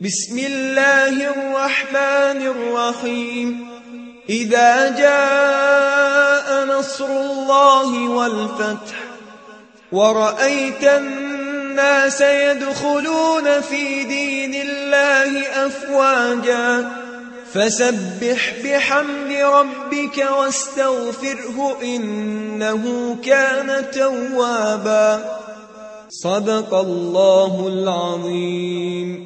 بسم الله الرحمن الرحيم إذا جاء نصر الله والفتح ورأيت الناس يدخلون في دين الله أفواجا فسبح بحمد ربك واستغفره إنه كان توابا. صدق الله العظيم.